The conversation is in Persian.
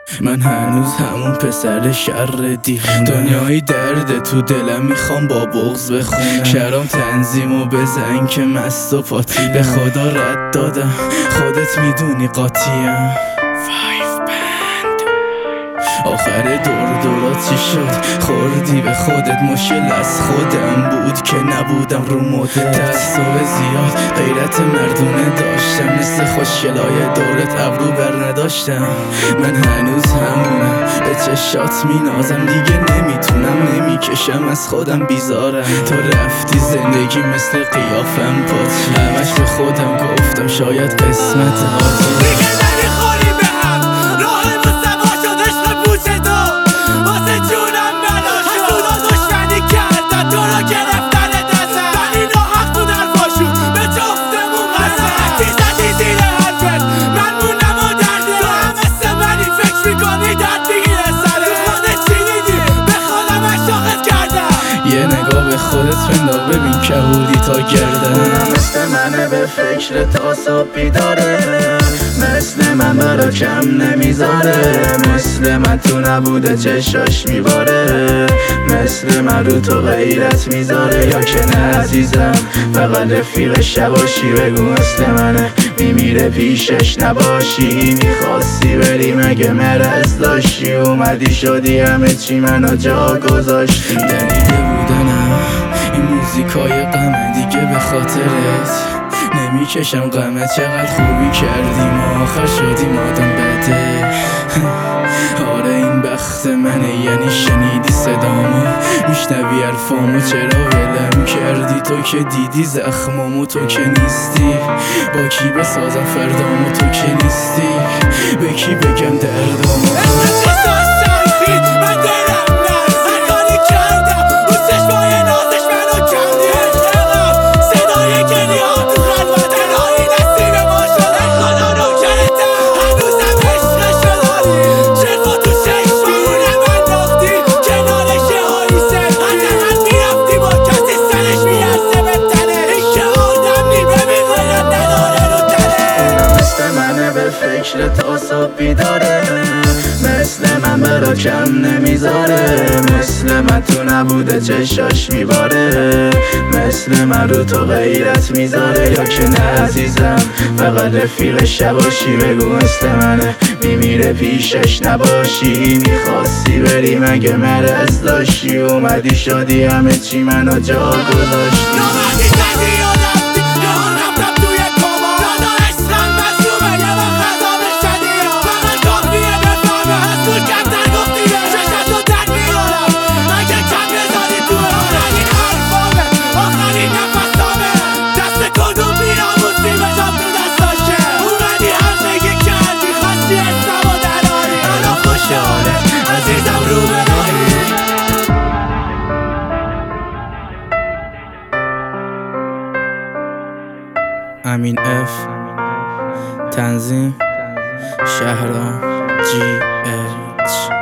من هنوز همون پسر شر دیوونه، دنیای درد تو دلم میخوام با بغض بخونم. شرام تنظیمو بزن که مست و پاتیم، به خدا رد دادم خودت میدونی قاطیم. آخر دورات چی شد؟ خوردی به خودت، مشکل از خودم بود که نبودم رو مدت. تعصب زیاد غیرت مردونه داشتم، مثل خوشگلای دورت ابرو بر نداشتم. من هنوز همونم، به چشات مینازم، دیگه نمیکشم از خودم بیزارم. تو رفتی زندگی مثل قیافم پاچی، همش به خودم گفتم شاید قسمت آتی. یه نگاه به خودت بنداز ببین که بودی تا گردن. مثل منه به فکر تا صبح بیداره، مثل من برا کم نمیذاره، مثل من تو نبوده چشاش میباره، مثل من رو تو غیرت میذاره. یا که نه عزیزم فقط رفیق شباشی، بگو مثل منه میمیره پیشش نباشی. میخواستی بری مگه مرض داشتی، اومدی شدی همه چی منو جا گذاشتی. دلیل بودنم این موزیکای غمه دیگه به خاطرت نمیکشم غمه. چقدر خوبی کردیم آخر شدیم آدم بده. آره این بخت منه، یعنی شنیدی صدامو، میشنوی حرفامو، چرا ولم کردی؟ تو که دیدی زخمامو، تو که نیستی. با کی بسازم فردامو، تو که نیستی. به کی بگم دردامو؟ فکر تا صبح بیداره، مثل من برا کم نمیذاره، مثل من تو نبوده چشاش میباره، مثل من رو تو غیرت میذاره. یا که نه عزیزم فقط رفیق شباشی، بگو مثل منه میمیره پیشش نباشی. میخواستی بری مگه مرض داشتی، اومدی شدی همه چی منو جا گذاشتی. امین اف، تنظیم شهرام GH.